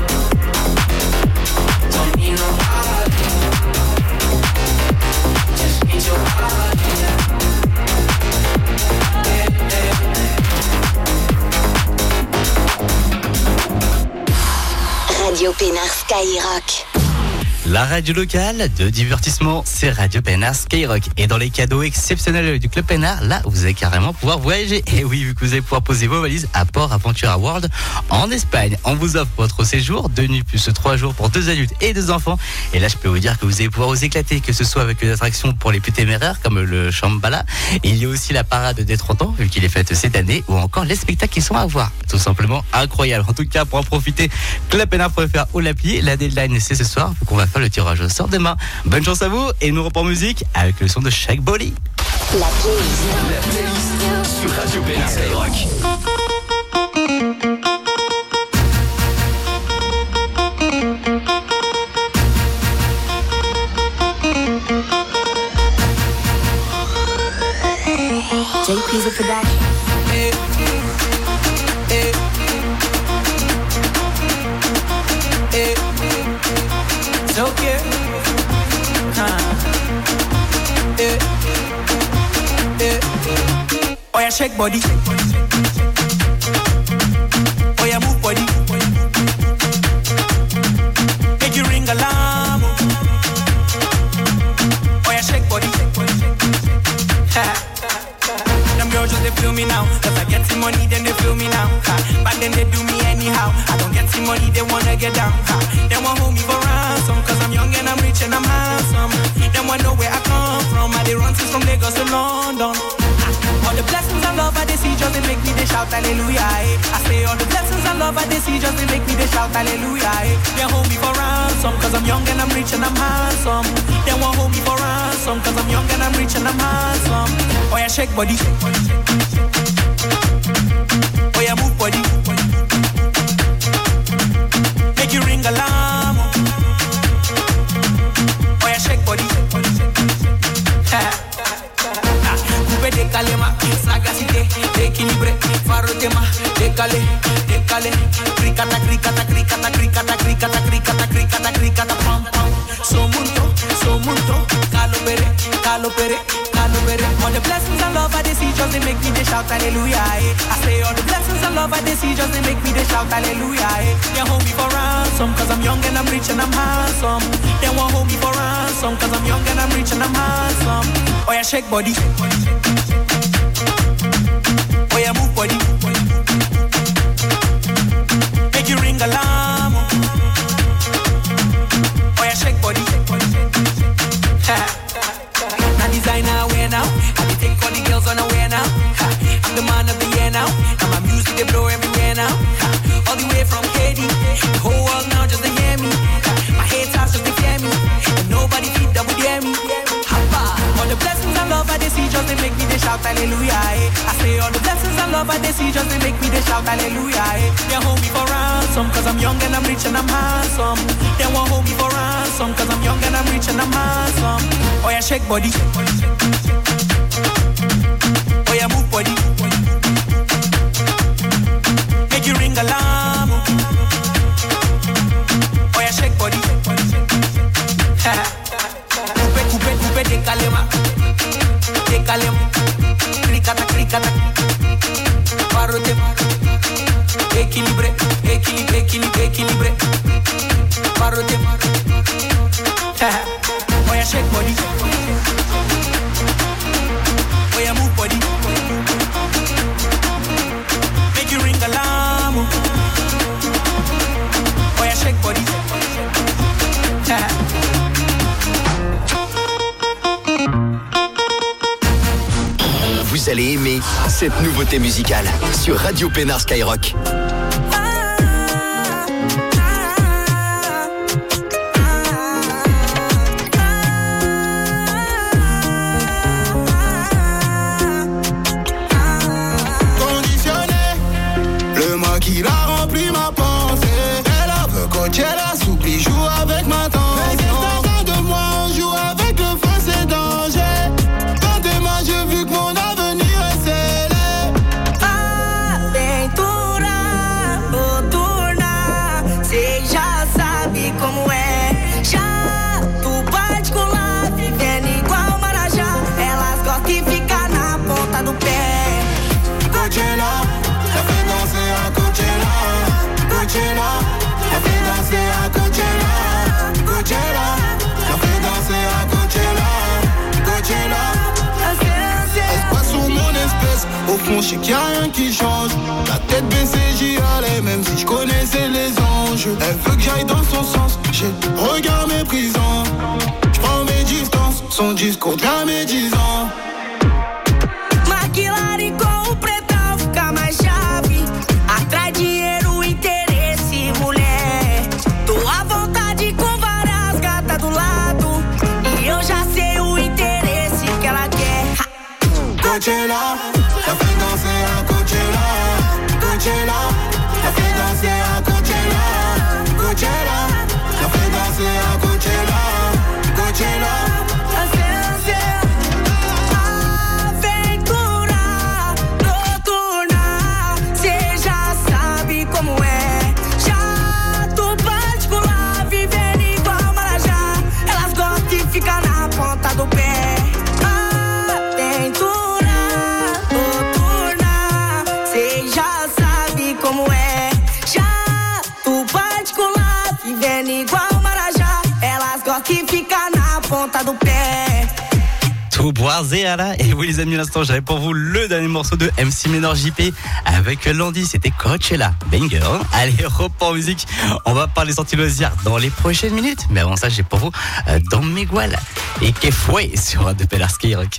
Don't need nobody. Just need your body. Yeah, yeah. Radio Pénard Skyrock. La radio locale de divertissement, c'est Radio Pénard Skyrock. Et dans les cadeaux exceptionnels du Club Pénard, là, vous allez carrément pouvoir voyager. Et oui, vu que vous allez pouvoir poser vos valises à Port Aventura World en Espagne. On vous offre votre séjour, deux nuits plus trois jours pour deux adultes et deux enfants. Et là, je peux vous dire que vous allez pouvoir vous éclater, que ce soit avec des attractions pour les plus téméraires, comme le Shambhala. Et il y a aussi la parade des trente ans, vu qu'il est faite cette année, ou encore les spectacles qui sont à voir. Tout simplement incroyable. En tout cas, pour en profiter, Club Pénard peut faire au l'appli. La deadline, c'est ce soir. Donc, on va faire le tirage au sort demain. Bonne chance à vous et nous reprend musique avec le son de Shake Bolly. La playlist. La playlist sur Radio Pénard Skyrock. J P's a production. Hey, hey, hey. It's okay. Huh. Hey, hey. Oh yeah, shake body. Oh yeah, move body. Make you ring alarm. Oh yeah, shake body. Them girls just they feel me now. Cause I get some money, then they feel me now. Ha. But then they do me anyhow. I don't get some money, they wanna get down. Ha. They want hold me for ransom. Cause I'm young and I'm rich and I'm handsome. They want know where I come from. I they run since from Lagos to London. Ha. All the blessings and love I they see just they make me they shout hallelujah. Eh. I say all the blessings and love I they see just they make me they shout hallelujah. Eh. They hold me for ransom. Cause I'm young and I'm rich and I'm handsome. They want hold me for ransom. Cause I'm young and I'm rich and I'm handsome. Oh yeah, shake body. Oh yeah, move body. Make you ring alarm. Oh yeah, shake body. Coupe de décalema, sagacité, équilibré, faro tema, décalé, décalé, cricata, cricata, cricata, cricata, cricata, cricata, cricata, cricata, pam, pam. Somunto, somunto, calopere, calopere, calopere. All the blessings and love I see just they make me they shout hallelujah. Eh. I say all the blessings and love I see just they make me they shout hallelujah. Eh. They hold me for ransom cause I'm young and I'm rich and I'm handsome. They won't hold me for ransom cause I'm young and I'm rich and I'm handsome. Oh yeah, shake body. Oh yeah, move body. Make you ring alarm. Oh yeah, shake body. Now designer wear now. I be take all the girls on the way now. Ha. I'm the man of the year now. Now my music they blow everywhere now. Ha. All the way from Haiti, the whole world now just to hear me. Ha. My haters just to fear me, and nobody feed double dare me. Hoppa. All the blessings and love I they see just they make me they shout hallelujah. Eh. I say all the blessings and love I they see just they make me they shout hallelujah. Eh. They hold me for ransom cause I'm young and I'm rich and I'm handsome. They won't hold me for ransom cause I'm young and I'm rich and I'm handsome. Oh yeah, shake body. Oh yeah, move body. Make you ring alarm. Oh yeah, shake body. Coupe, coupe, coupe, décalema, décalema, cricata, cricata, parote, équilibré, équilibré, équilibré, équilibré, parote, oh yeah, shake body, oh yeah, move body, make you ring alarm, oh yeah, shake body. Vous allez aimer cette nouveauté musicale sur Radio Pénard Skyrock. Conditionné, le mot qui a rempli ma pensée. Elle a veut Coachella, s'oublie, joue avec ma tante. Mais de moi, on joue avec le feu, c'est danger. Dans tes mains, j'ai vu que mon avenir est scellé. Aventura noturna, cê já sabe como é. Jato particular, vivendo igual Marajá. Elas gostam de ficar na ponta do pé. Coachella, ça fait danser à Coachella. Coachella, ça fait danser à Coachella. Coachella, ça fait danser à Coachella. Coachella, elle passe sur mon espèce. Au fond, je sais qu'il y a rien qui change. La tête baissée, j'y allais, même si je connaissais les enjeux. Elle veut que j'aille dans son sens. J'ai le regard méprisant. Je prends mes distances. Son discours de la médisant. Maquilari com o pretão fica mais chave. Atrai dinheiro, interesse, mulher. Tô à vontade com várias gatas do lado. E eu já sei o interesse que ela quer. Coachella, ça fait danser à Coachella. Coachella, ça fait danser à Coachella. Coachella, ça fait danser à Coachella. Coachella. Aventura noturna, cê já sabe como é. Jato particular, vivendo igual Marajá. Elas gostam de ficar na ponta do pé. Aventura noturna, cê já sabe como é. Jato particular, vivendo igual Marajá. Elas gostam de ficar na ponta do pé. Tout boire Zéala. Et oui les amis, l'instant j'avais pour vous le dernier morceau de M C Ménor J P avec Landy, c'était Coachella, banger. Allez, repos en musique, on va parler sorties loisirs dans les prochaines minutes. Mais avant ça j'ai pour vous euh, Don Miguel et Kefoué sur Radio Pénard Skyrock.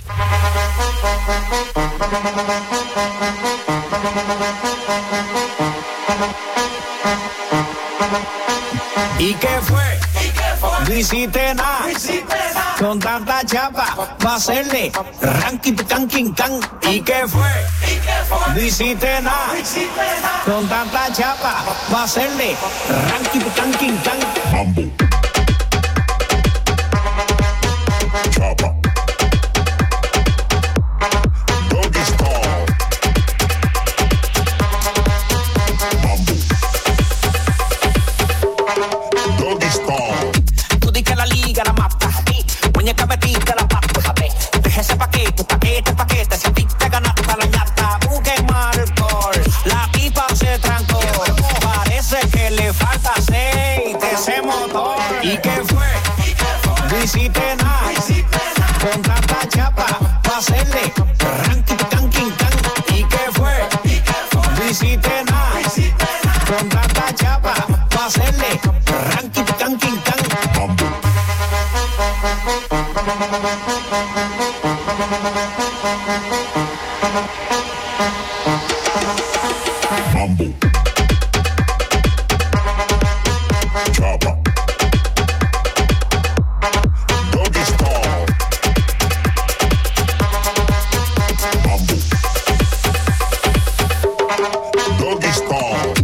¿Y qué fue? No hiciste nada. Con tanta chapa, va a hacerle ranking, canking, can. ¿Y qué fue? No hiciste nada. Con tanta chapa, va a hacerle ranking, canking, can. Mambo. Chapa. hacerle ranking, tanking, tan. ¿Y qué fue? Visité nada. Con tanta chapa, pa' hacerle ranking, tanking, tan. Mambo. Chapa. Doggy style. Mambo. Doggy style.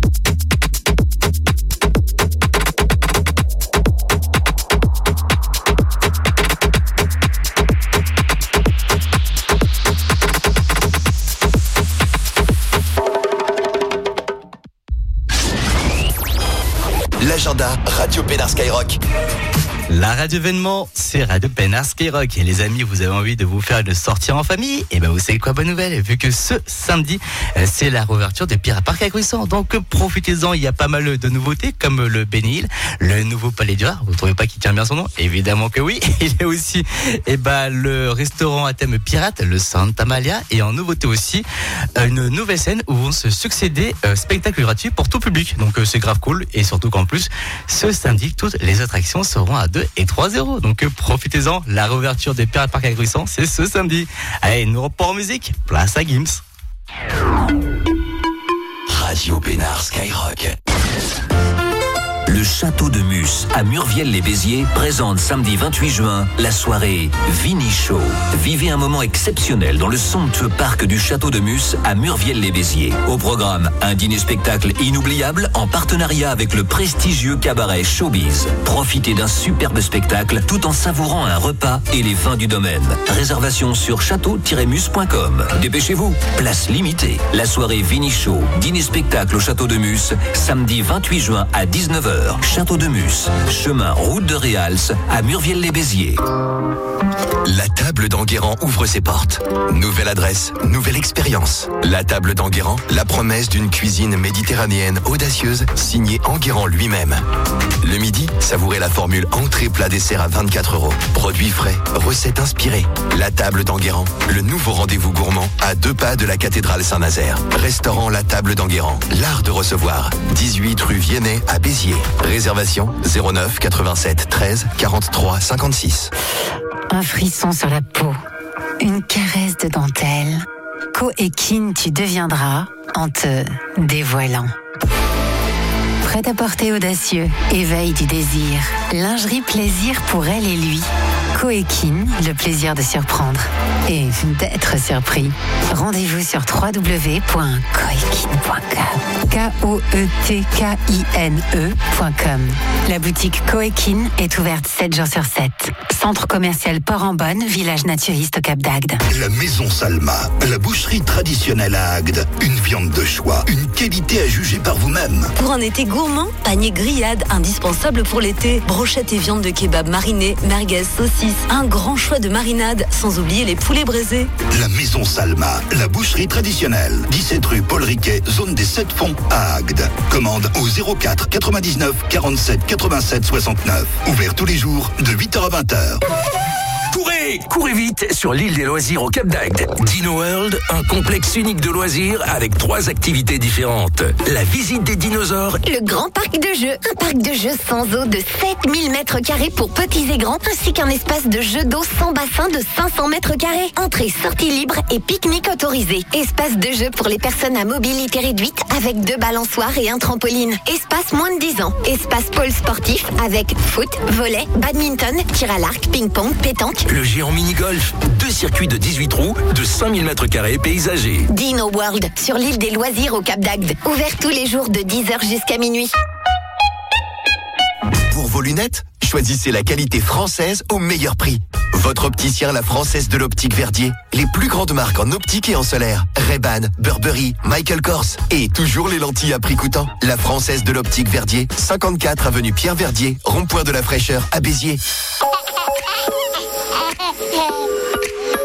L'agenda Radio Pénard Skyrock. La radio événement, c'est Radio Pénard Skyrock. Et les amis, vous avez envie de vous faire une sortie en famille? Et ben vous savez quoi, bonne nouvelle, vu que ce samedi, c'est la réouverture des Pirate Park à Gruissan. Donc profitez-en, il y a pas mal de nouveautés comme le Bénil, le nouveau Palais du Rire. Vous trouvez pas qu'il tient bien son nom? Évidemment que oui. Il y a aussi et ben, le restaurant à thème pirate, le Santa Malia. Et en nouveauté aussi, une nouvelle scène où vont se succéder euh, spectacles gratuits pour tout public. Donc euh, c'est grave cool. Et surtout qu'en plus, ce samedi, toutes les attractions seront à deux et trois euros. Donc euh, profitez-en, la réouverture des Pirate Park à Gruissan, c'est ce samedi. Allez, nous repart en musique, place à Gims. Radio Pénard Skyrock. Le Château de Mus à Murviel-les-Béziers présente samedi vingt-huit juin la soirée Vini Show. Vivez un moment exceptionnel dans le somptueux parc du Château de Mus à Murviel-les-Béziers. Au programme, un dîner-spectacle inoubliable en partenariat avec le prestigieux cabaret Showbiz. Profitez d'un superbe spectacle tout en savourant un repas et les vins du domaine. Réservation sur château tiret mus point com. Dépêchez-vous, place limitée. La soirée Vini Show, dîner-spectacle au Château de Mus, samedi vingt-huit juin à dix-neuf heures. Château de Mus, chemin route de Réals à Murviel-les-Béziers. La table d'Enguerrand ouvre ses portes. Nouvelle adresse, nouvelle expérience. La table d'Enguerrand, la promesse d'une cuisine méditerranéenne audacieuse, signée Enguerrand lui-même. Le midi, savourez la formule entrée plat dessert à vingt-quatre euros. Produits frais, recettes inspirées. La table d'Enguerrand, le nouveau rendez-vous gourmand à deux pas de la cathédrale Saint-Nazaire. Restaurant La Table d'Enguerrand, l'art de recevoir. dix-huit rue Viennet à Béziers. Réservation zéro neuf quatre-vingt-sept treize quarante-trois cinquante-six. Un frisson sur la peau, une caresse de dentelle. Coéquine tu deviendras en te dévoilant. Prêt-à-porter audacieux, éveil du désir. Lingerie plaisir pour elle et lui. Coéquine, le plaisir de surprendre et d'être surpris. Rendez-vous sur w w w point coéquine point com. K O E T K I N E point com. La boutique Coéquine est ouverte sept jours sur sept. Centre commercial Port-en-Bonne, village naturiste au Cap d'Agde. La Maison Salma, la boucherie traditionnelle à Agde. Une viande de choix, une qualité à juger par vous-même. Pour un été gourmand, panier grillade indispensable pour l'été. Brochettes et viande de kebab marinée, merguez, saucisses. Un grand choix de marinades, sans oublier les poulets braisés. La Maison Salma, la boucherie traditionnelle. dix-sept rue Paul Riquet, zone des sept fonds à Agde. Commande au zéro quatre quatre-vingt-dix-neuf quarante-sept quatre-vingt-sept soixante-neuf. Ouvert tous les jours de huit heures à vingt heures. Courez, courez vite sur l'île des loisirs au Cap d'Agde. Dino World, un complexe unique de loisirs avec trois activités différentes. La visite des dinosaures. Le grand parc de jeux, un parc de jeux sans eau de sept mille mètres carrés pour petits et grands, ainsi qu'un espace de jeux d'eau sans bassin de cinq cents mètres carrés. Entrée, sortie libre et pique-nique autorisé. Espace de jeux pour les personnes à mobilité réduite avec deux balançoires et un trampoline. Espace moins de dix ans. Espace pôle sportif avec foot, volley, badminton, tir à l'arc, ping-pong, pétanque. Le géant mini-golf, deux circuits de dix-huit trous, de cinq mille mètres carrés paysagers. Dino World, sur l'île des loisirs au Cap d'Agde. Ouvert tous les jours de dix heures jusqu'à minuit. Pour vos lunettes, choisissez la qualité française au meilleur prix. Votre opticien La Française de l'Optique Verdier. Les plus grandes marques en optique et en solaire. Ray-Ban, Burberry, Michael Kors. Et toujours les lentilles à prix coûtant. La Française de l'Optique Verdier, cinquante-quatre avenue Pierre Verdier, rond-point de la Fraîcheur à Béziers.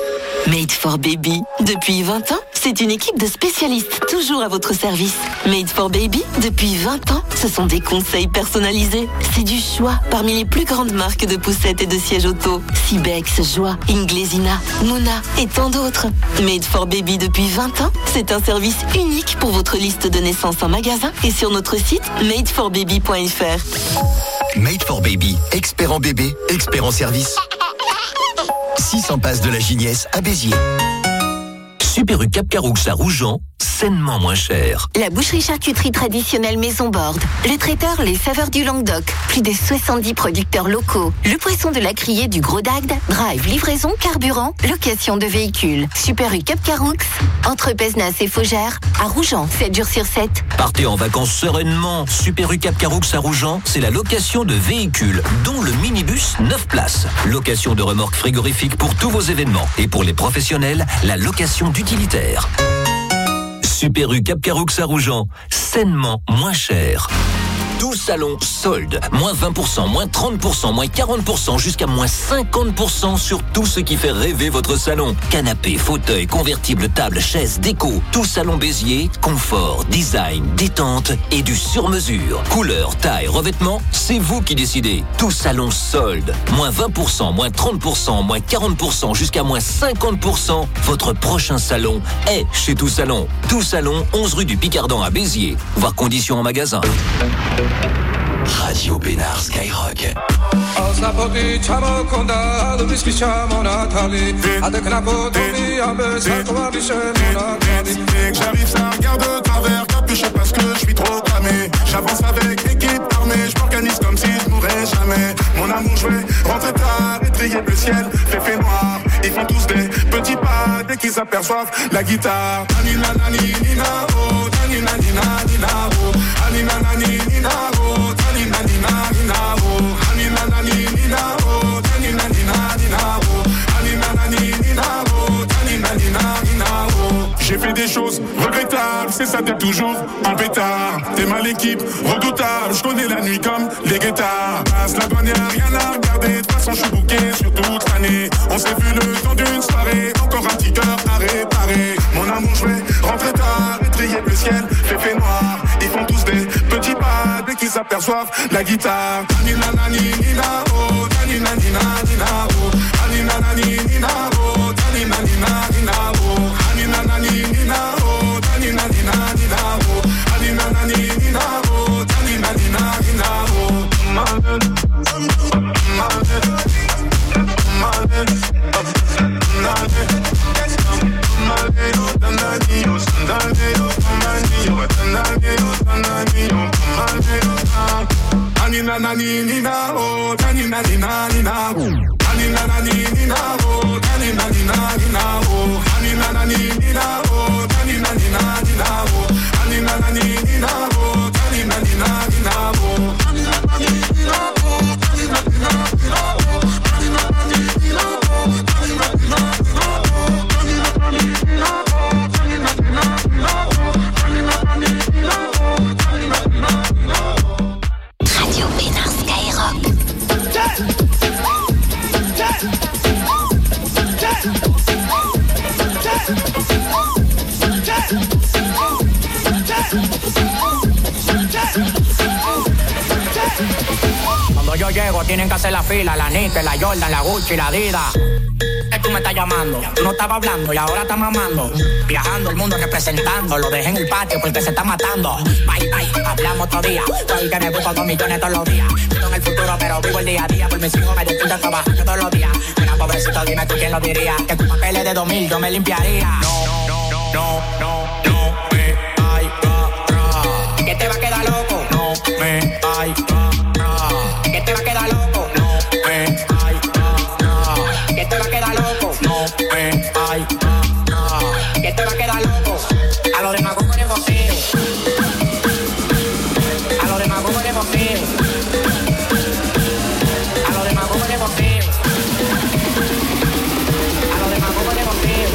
Made for Baby. Depuis vingt ans, c'est une équipe de spécialistes toujours à votre service. Made for Baby, depuis vingt ans, ce sont des conseils personnalisés. C'est du choix parmi les plus grandes marques de poussettes et de sièges auto. Cibex, Joie, Inglesina, Mouna et tant d'autres. Made for Baby depuis vingt ans, c'est un service unique pour votre liste de naissance en magasin et sur notre site made for baby point f r. Made for Baby, expert en bébé, expert en service. six cents passes de la Gignesse à Béziers. Super U Cap Caroux à Rougeant, sainement moins cher. La boucherie charcuterie traditionnelle Maison Borde. Le traiteur Les Saveurs du Languedoc. Plus de soixante-dix producteurs locaux. Le poisson de la Criée du Gros d'Agde. Drive, livraison, carburant, location de véhicules. Super U Cap Caroux. Entre Pézenas et Faugères. À Rougeant, sept jours sur sept. Partez en vacances sereinement. Super U Cap Caroux à Rougeant, c'est la location de véhicules, dont le minibus neuf places. Location de remorques frigorifiques pour tous vos événements. Et pour les professionnels, la location d'utilitaires. Super U Cap Caroux à Rougeant, sainement moins cher. Tout salon solde, moins vingt pour cent, moins trente pour cent, moins quarante pour cent, jusqu'à moins cinquante pour cent sur tout ce qui fait rêver votre salon. Canapé, fauteuil, convertible, table, chaise, déco. Tout salon Béziers, confort, design, détente et du sur-mesure. Couleur, taille, revêtement, c'est vous qui décidez. Tout salon solde, moins vingt pour cent, moins trente pour cent, moins quarante pour cent, jusqu'à moins cinquante pour cent. Votre prochain salon est chez Tout Salon. Tout Salon, onze rue du Picardon à Béziers. Voir conditions en magasin. Radio Pénard Skyrock. J'arrive, ça regarde de travers, capuché parce que je suis trop cramé. J'avance avec équipe armée, je m'organise comme si je mourrais jamais. Mon amour, je vais rentrer tard et trier le ciel, fait fait noir. Ils font tous des petits pas dès qu'ils s'aperçoivent la guitare. Anina nani nina oh, anina nina nina oh, anina nani nina oh, anina nina nina oh, anina nani nina oh, anina nina nina oh, anina nani nina oh, anina nina nina oh. J'ai fait des choses regrettables, c'est ça t'es toujours en pétard. T'es mal équipe, redoutable, je connais la nuit comme les guetards. Passe la bonne, y'a rien à regarder, de toute façon je suis bouqué sur toute l'année. On s'est vu le temps d'une soirée, encore un petit cœur à réparer. Mon amour, je vais rentrer tard et trier le ciel, fait fait noir. Ils font tous des petits pas dès qu'ils s'aperçoivent la guitare. Anina nani nina oh, anina nina nina oh, anina nani nina oh, anina nina nina oh, anina nani nina oh, anina nina nina oh, anina nani nina oh, anina nina nina oh. Malade, malade, malade, Anina nani nina oh, anina nina nina oh, anina nani nina oh, anina nina nina oh, anina nani nina oh, anina nina nina oh, anina nani nina oh, anina nina nina oh, anina nani nina oh, anina nina nina oh, anina nani nina oh, anina nina nina oh, anina nani nina oh, anina nina nina oh, anina nani nina oh, anina nina nina oh. Radio Pénard Skyrock. Cuando yo llego tienen que hacer la fila, la Nike, la Jordan, la Gucci, la Adidas. Que tú me estás llamando, tú no estabas hablando y ahora estás mamando. Viajando el mundo representando, lo dejé en el patio porque se está matando. Bye, bye, hablamos todo día, soy que me busco dos millones todos los días. Vivo en el futuro pero vivo el día a día, por mis hijos me disfrutan trabajando todos los días. Mira pobrecito, dime tú quién lo diría, que con papeles de dos mil yo me limpiaría. No, no, no, no, no, no me hay para. Que te va a quedar loco, no me hay para. Que te va a quedar loco, no me hay para. Que te va a quedar loco, no me hay para. Que te va a quedar loco. A los demagogos negocio, a los demagogos negocio, a los demagogos negocio, a los demagogos negocio.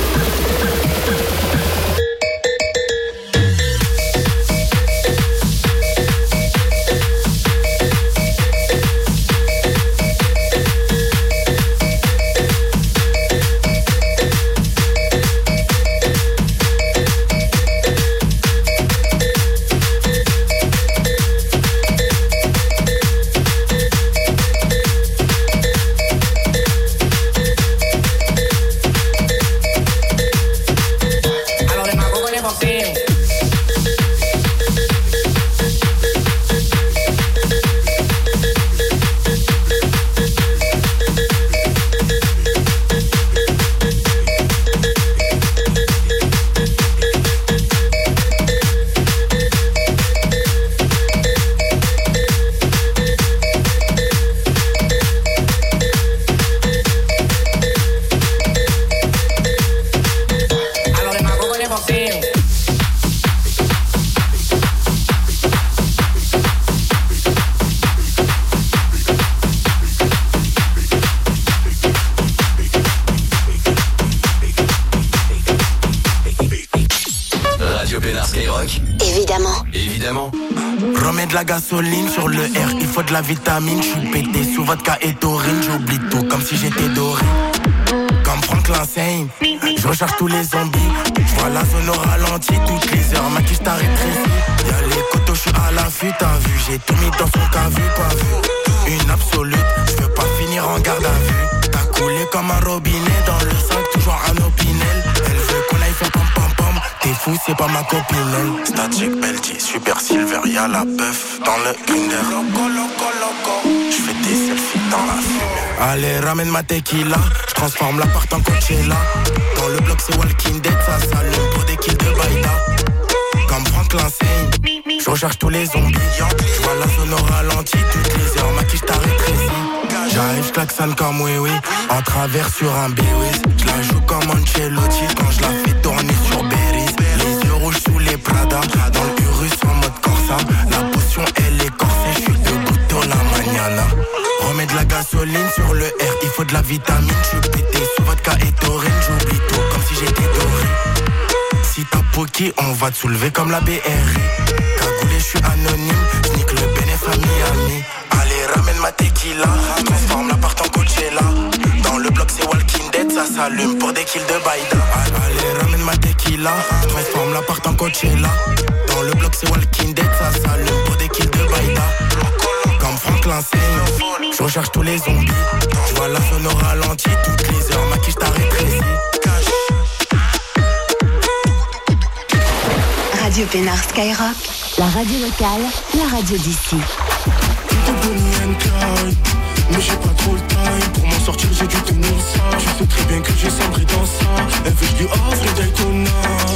Skyrock? Évidemment. Évidemment. Remets de la gasoline sur le R, il faut de la vitamine. Je suis pété sous vodka et taurine. J'oublie tout comme si j'étais doré. Comme Franklin Saint, je recherche tous les zombies. Je vois la zone au ralenti toutes les heures. Ma quiche t'a rétréci. Y'a les coteaux, je suis à l'affût, t'as vu. J'ai tout mis dans son cas vu, pas vu. Une absolute, je veux pas finir en garde à vue. T'as coulé comme un robinet dans le sac, toujours un opinel. Elle veut qu'on aille faire pom pom pom. T'es fou, c'est pas ma copine. Static Belty, Super Silver, y'a la bœuf dans le Kinder. Loco, loco, loco. J'fais des selfies dans la fumée. Allez, ramène ma tequila. J'transforme l'appart en Coachella. Dans le bloc, c'est Walking Dead. Ça s'allume pour des kills de baïda. Comme Franklin Saint, je recherche tous les zombies. Je vois la zone au ralenti toutes les heures. Ma quiche t'a rétréci. J'arrive, j'klaxonne comme oui oui. En travers sur un B-Wiz. J'la joue comme Ancelotti quand j'la fais tourner sur Berry. Les yeux rouges sous les Prada. Dans le Urus en mode Corsa. La potion elle est corsée. J'suis debout dans la mañana. Remets de la gasoline sur le R. Il faut de la vitamine. J'suis pété sous vodka et taurine. J'oublie tout comme si j'étais doré. Si t'as poké, on va te soulever comme la B R I. Cagoulé, j'suis anonyme. J'nique le bénéf à Miami. Allez, ramène ma tequila. Transforme l'appart en Coachella. Dans le bloc, c'est Walking Dead. Ça s'allume pour des kills de baïda. Allez, ramène ma tequila. Transforme l'appart en Coachella. Dans le bloc, c'est Walking Dead. Ça s'allume pour des kills de baïda. Comme Franklin Saint, je recherche tous les zombies. Je vois la zone au ralenti toutes les heures. Ma quiche t'a rétréci. Radio Pénard Skyrock. La radio locale, la radio d'ici. Mais j'ai pas trop le time. Pour m'en sortir j'ai dû tenir ça. Tu sais très bien que j'ai sombré dans ça. Elle veut que je lui offre les Daytona.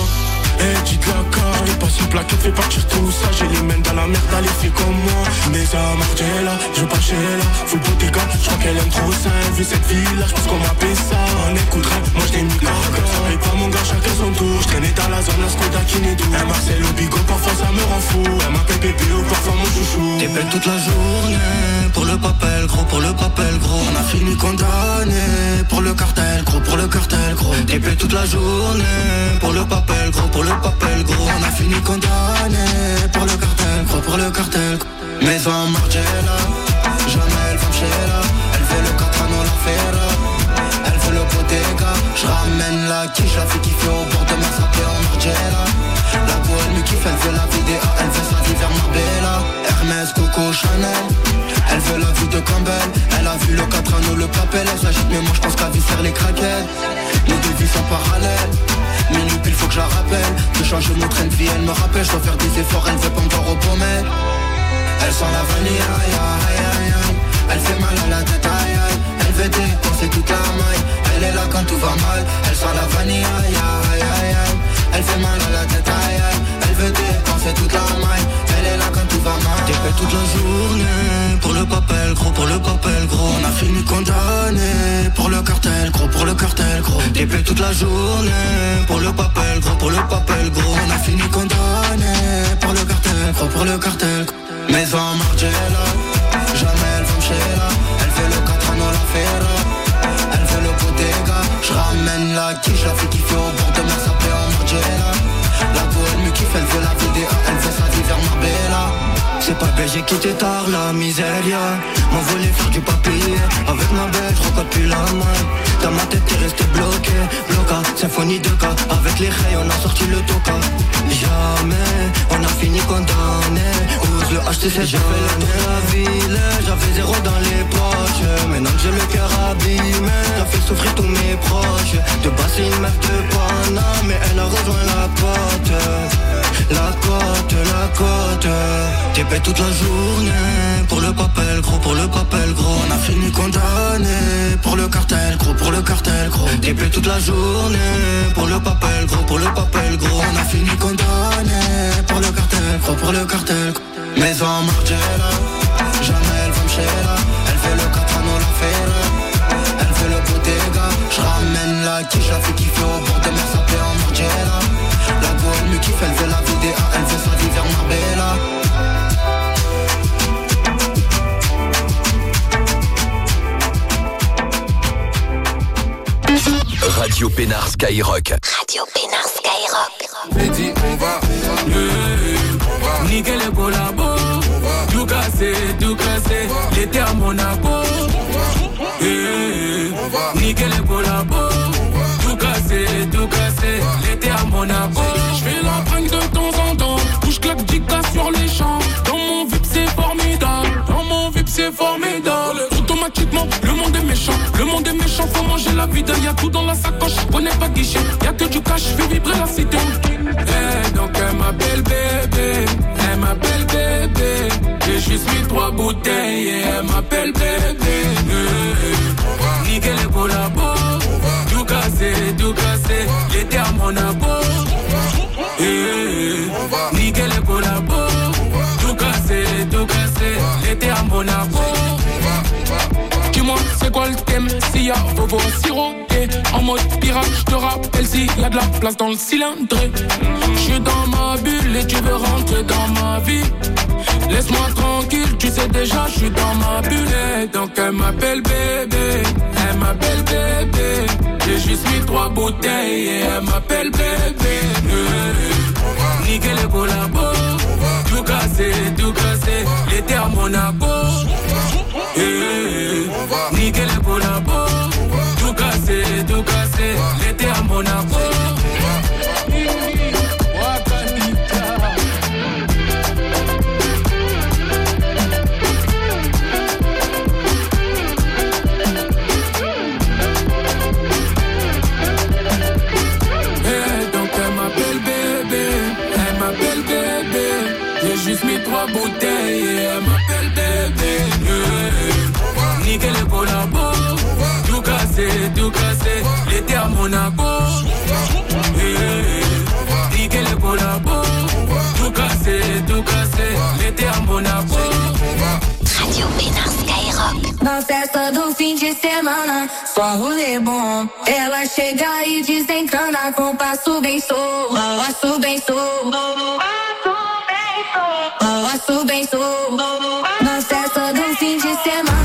Eh, dis de la carte, je passe une plaquette, fais partir tout ça. J'ai les mains dans la merde, elle fait comme moi. Mais ça marche là, je veux pas chez là. Faut le bottega, je crois qu'elle aime trop ça. Elle veut cette ville là, je pense qu'on m'appelle ça. On écouterait, moi je t'ai mis caca. Et pas mon gars, chacun son tour. Je traînais dans la zone, la Skoda qui n'est doux. Un Marcel au bigot, parfois ça me rend fou. Elle m'appelle bébé ou parfois mon chouchou. T'es belle toute la journée, pour le papel gros, pour le papel gros. On a fini condamné, pour le cartel gros, pour le cartel gros. T'es belle toute la journée, pour le papel gros, pour le papel gros. On a fini condamné, pour le cartel gros, pour le cartel gros. Maison Margiela, jamais elle va chez là. Elle fait le Catrano, la Ferra. Elle fait le Bottega. J'ramène la quiche, la fille qui fait au bord de ma sapée en Margiela. La go elle me kiffe, elle veut la vidéo, elle veut sa vie vers Marbella. Hermès, Coco, Chanel. Elle veut la vue de Campbell. Elle a vu le Catrano, le papel. Elle s'agite mais moi je pense qu'à vie faire les craquettes. Nos deux vies sont parallèles. Minuit il faut que je la rappelle. De changer mon train de vie, elle me rappelle. Je dois faire des efforts, elle veut pas me voir au pommet. Elle sent la vanille, aïe aïe aïe aïe. Elle fait mal à la tête, aïe aïe. Elle veut dépenser toute la maille. Elle est là quand tout va mal. Elle sent la vanille, aïe aïe aïe aïe. Elle fait mal à la tête, aïe aïe. Elle veut dépenser toute la maille. Elle est là quand tout va mal. T'es fait toute la journée, pour le papel gros, pour le papel gros. On a fini condamné, pour le cartel gros, pour le cartel gros. T'es fait toute la journée, pour le papel gros, pour le papel gros. On a fini condamné, pour le cartel gros, pour le cartel gros. Maison Margiela, jamais elle va me chez là. Elle fait le Catrano, la Ferra. Elle fait le Bottega. J'ramène la quiche, la fille qui fait au bord de ma sapée en Margiela. La go elle me kiffe, elle veut la vidéo, elle veut sa vie vers Marbella. C'est pas belle, j'ai quitté tard la miséria. M'envoler faire du papier. Avec ma belle, je recorde plus la main. Dans ma tête t'es resté bloqué. Bloca, symphonie de cas. Avec les rails on a sorti le toca. Jamais, on a fini condamné. Ose le H T C, j'ai fait le tour de la ville. J'avais zéro dans les poches. Maintenant que j'ai le cœur abîmé, j'ai fait souffrir tous mes proches. De base c'est une meuf de Paname, mais elle a rejoint la côte. La côte, la côte. T'es bête toute la journée, pour le papel gros, pour le papel gros. On a fini condamné, pour le cartel gros, pour le cartel gros. T'es bête toute la journée, pour le papel gros, pour le papel gros. On a fini condamné, pour le cartel gros, pour le cartel gros. Maison Margiela, jamais elle va me chez là. Elle fait le Catrano, la Ferra. Elle fait le Bottega. J'ramène la quiche, la fille qui fait au bord de ma sapée en Margiela. La go elle me kiffe, elle veut la vidéo, elle veut sa vie vers Marbella. Radio Radio Pénard Skyrock. Radio Pénard Skyrock. Mehdi, on va, on va niquer les collabos, tout casser, tout casser, l'été à Monaco. Eh, niquer les collabos, tout casser, tout casser, l'été à Monaco. J'fais la prank de temps en temps, où j'claque dix K sur les champs. Dans mon V I P c'est formidable, dans mon V I P c'est formidable. Automatiquement, le monde est méchant, le monde est méchant, faut manger la vie. Y'a tout dans la sacoche, connais pas guichet, y'a que du cash, fais vibrer la cité. Eh, donc elle m'appelle bébé, elle m'appelle bébé. J'ai juste mis trois bouteilles et elle m'appelle bébé. Eh, niquer les collabos, tout casser, tout casser, l'été à Monaco. Eh, niquer les collabos, tout casser, tout casser, l'été à Monaco. Dis-moi, c'est quoi le thème? S'il y a Bobo siroté, en mode pirate, je te rappelle s'il y a de la place dans le cylindré. Je suis dans ma bulle et tu veux rentrer dans ma vie. Laisse-moi tranquille, tu sais déjà, je suis dans ma bulle. Donc elle m'appelle bébé, elle m'appelle bébé. J'ai juste mis trois bouteilles et elle m'appelle bébé. Euh, niquer les collabos, tout casser, tout casser, l'été à Monaco. Eh, niquer les collabos, tout casser, tout casser, l'été à Monaco. Eh, donc elle m'appelle bébé, elle m'appelle bébé. J'ai juste mis trois bouteilles et elle m'appelle bébé. Eh, niquer les collabos, tout casser, tout casser, l'été à Monaco. Eh, niquer les collabos, tout casser, tout casser, l'été à Monaco. Radio Pénard Skyrock. Na festa do fim de semana, só rolê bom. Ela chega e desencana com passo bem solto, passo bem solto, passo bem solto. Na festa do fim de semana.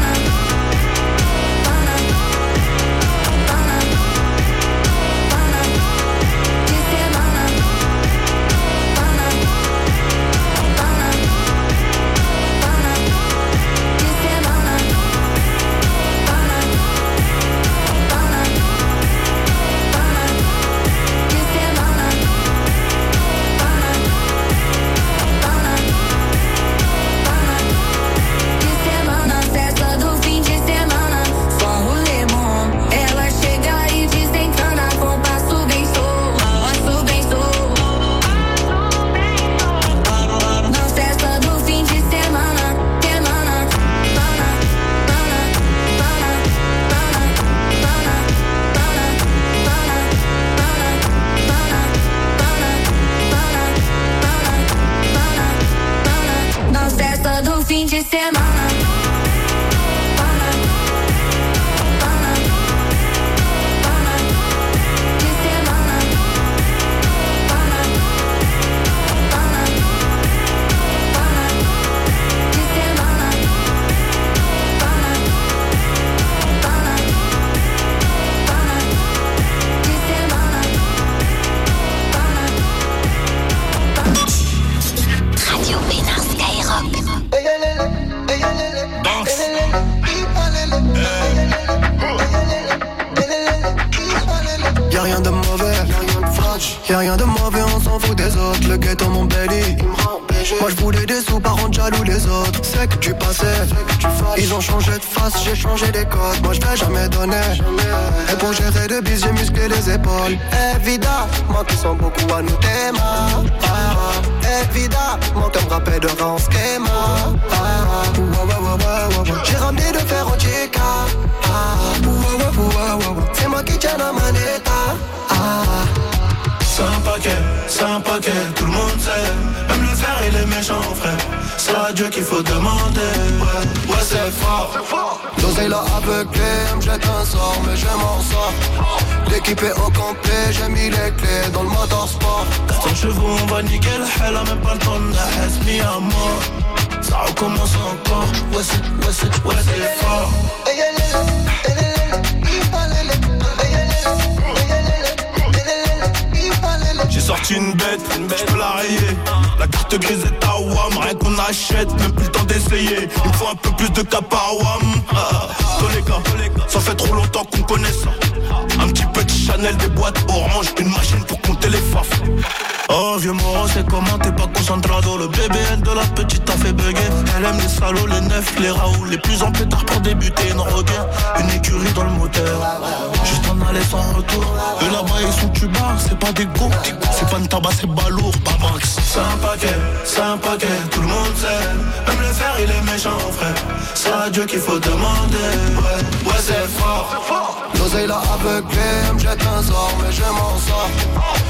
Fim de semana. Radio Pénard Skyrock. Y'a rien de mauvais, y'a rien de mauvais, on s'en fout des autres. Le ghetto mon belly, moi je voulais des sous, par contre jaloux les autres. C'est que tu passais, ils ont changé de face, j'ai changé des codes. Moi je vais jamais donner, et pour gérer de bis j'ai musclé les épaules. Évidemment qu'ils sont beaucoup à nous témoins. Ah, évidemment que me rappelle de rang schema. Ah, ouais, ouais, ouais, ouais, ouais. J'ai ramené de fer au chica. Ah, ouais, ouais, ouais, ouais, ouais. C'est moi qui tiens la manette. Ah, c'est un paquet, c'est un paquet, tout le monde sait. Même le fer il est méchant frère. C'est à Dieu qu'il faut demander. Ouais, ouais c'est fort. L'oseille là aveuglé, elle me jette un sort, mais je m'en sors. L'équipe est au complet, j'ai mis les clés dans le motorsport. quatre cents chevaux, on va niquer la hell, même pas le temps de la haisse, mis à mort. Ça recommence encore, ouais c'est, ouais c'est, ouais c'est fort. J'ai sorti une bête, j'peux la rayer. La carte grise est à Wam, rien qu'on achète, même plus le temps d'essayer. Il me faut un peu plus de caparouam. Ah, dans les gars, ça fait trop longtemps qu'on connaît ça. Un petit peu de Chanel, des boîtes orange, une machine pour compter les faf. Oh vieux Moro, c'est comment t'es pas concentrado. Le B B L de la petite t'a fait bugger. Elle aime les salauds, les neufs, les raouts. Les plus en pétard pour débuter une rogueur. Une écurie dans le moteur, juste en aller sans retour. Et là-bas ils sont tubards, c'est pas des go. C'est pas une tabac, c'est balourd, Babanx. C'est un paquet, c'est un paquet, tout le monde sait. Même le fer il est méchant frère. C'est à Dieu qu'il faut demander. Ouais, ouais c'est fort. L'oseille l'a aveuglé, elle me jette un sort mais je m'en sors.